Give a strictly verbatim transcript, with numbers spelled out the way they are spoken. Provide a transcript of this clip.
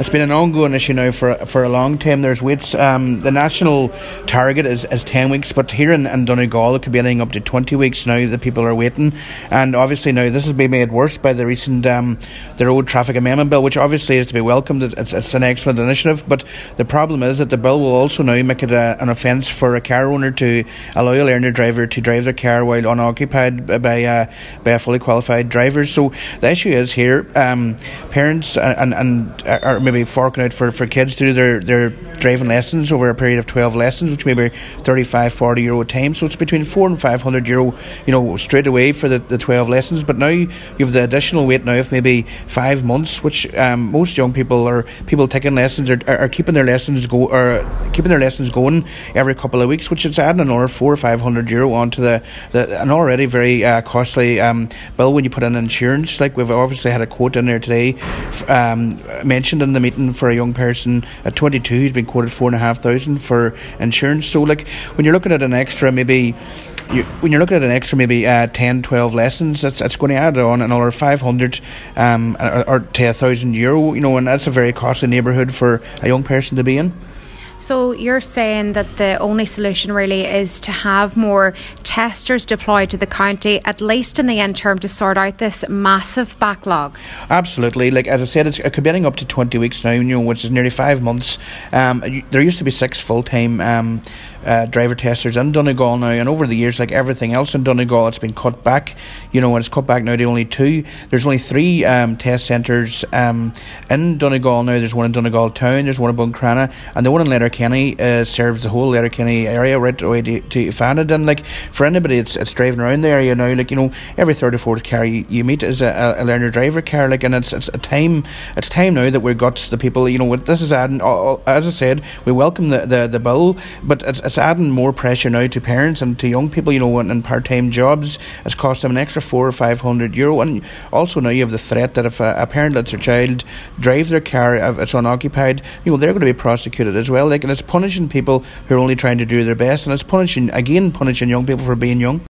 it's been an ongoing issue now for for a long time. There's waits. Um, the national target is, is ten weeks, but here in, in Donegal it could be anything up to twenty weeks now that people are waiting. And obviously now this has been made worse by the recent um, the Road Traffic Amendment Bill, which obviously is to be welcomed. It's, it's an excellent initiative, but the problem is that the bill will also now make it a, an offence for a car owner to allow a learner driver to drive their car while unoccupied by a, by a fully qualified driver. So the issue is here, um, parents and, and are maybe forking out for, for kids to do their, their driving lessons over a period of twelve lessons, which may be thirty-five, forty euro a time. So it's between four and five hundred euro, you know, straight away for the, the twelve lessons. But now you have the additional wait now of maybe five months, which um, most young people or people taking lessons are, are, are keeping their lessons go or keeping their lessons going every couple of weeks, which is adding another four or five hundred euro onto the, the an already very uh, costly um, bill when you put in insurance. Like we've obviously had a quote in there today um, mentioned in the meeting for a young person at twenty-two who's been quoted four and a half thousand for insurance. So like when you're looking at an extra maybe you, when you're looking at an extra maybe uh, ten, twelve lessons, that's it's going to add on another five hundred um, or, or to a thousand euro, you know, and that's a very costly neighbourhood for a young person to be in. So you're saying that the only solution really is to have more testers deployed to the county, at least in the interim, to sort out this massive backlog? Absolutely. Like as I said, it's it could be getting up to twenty weeks now, you know, which is nearly five months. Um, there used to be six full-time um, uh, driver testers in Donegal now, and over the years, like everything else in Donegal, it's been cut back, you know, and it's cut back now to only two. There's only three um, test centres um, in Donegal now. There's one in Donegal town, there's one in Buncrana, and the one in Letterkenny uh, serves the whole Letterkenny area right away to, to Fanad. And like for anybody it's, it's driving around the area now, like, you know, every third or fourth car you, you meet is a, a learner driver car, like, and it's it's a time it's time now that we've got the people, you know, what this is adding. As I said, we welcome the, the, the bill, but it's, it's adding more pressure now to parents and to young people, you know, in, in part-time jobs. It's cost them an extra four or five hundred euro, and also now you have the threat that if a, a parent lets their child drive their car if it's unoccupied, you know, they're going to be prosecuted as well, like, and it's punishing people who are only trying to do their best, and it's punishing again punishing young people for being young.